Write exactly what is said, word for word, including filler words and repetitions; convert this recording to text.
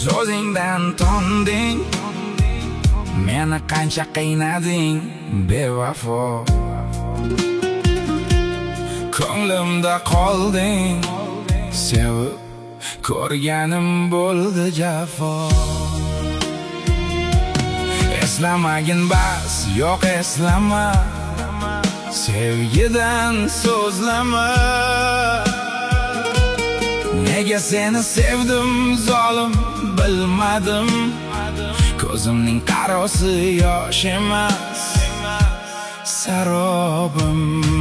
so'zingdan tonding, meni qancha qiynading bevafo. Ko'nglimda qolding, sevib ko'rganim bo'ldi jafo. Eslamagin bas, yo'q eslama, sevgidan so'zlama. Nega seni sevdim zolim bilmadim, ko'zimning qarosi yosh emas, sarobim.